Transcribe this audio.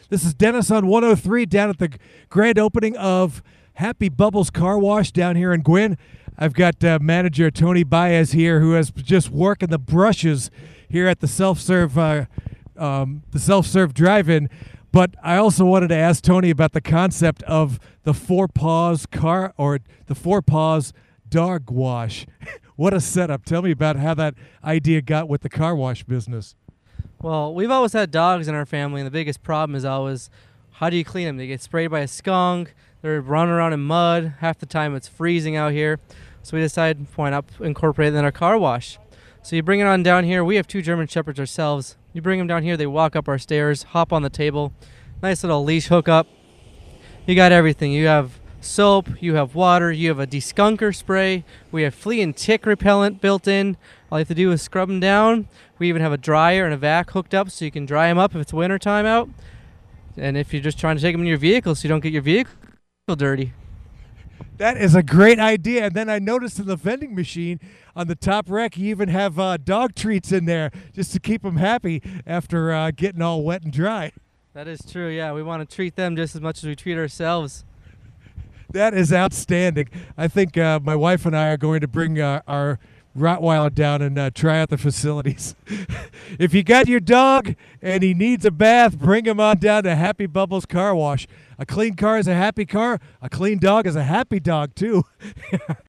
This is Dennis on 103 down at the grand opening of Happy Bubbles Car Wash down here in Gwin. I've got manager Tony Baez here, who has just working the brushes here at the self-serve drive-in. But I also wanted to ask Tony about the concept of the Four Paws car or the Four Paws dog wash. What a setup. Tell me about how that idea got with the car wash business. Well, we've always had dogs in our family, and the biggest problem is always, how do you clean them? They get sprayed by a skunk, they're running around in mud, half the time it's freezing out here. So we decided, why not incorporate it in our car wash? So you bring it on down here. We have 2 German Shepherds ourselves. You bring them down here, they walk up our stairs, hop on the table, nice little leash hookup. You got everything. You have soap, you have water, you have a deskunker spray, we have flea and tick repellent built in. All you have to do is scrub them down. We even have a dryer and a vac hooked up so you can dry them up if it's winter time out. And if you're just trying to take them in your vehicle so you don't get your vehicle dirty. That is a great idea. And then I noticed in the vending machine on the top rack, you even have dog treats in there just to keep them happy after getting all wet and dry. That is true, yeah. We want to treat them just as much as we treat ourselves. That is outstanding. I think my wife and I are going to bring our Rottweiler down and try out the facilities. If you got your dog and he needs a bath, bring him on down to Happy Bubbles Car Wash. A clean car is a happy car. A clean dog is a happy dog, too.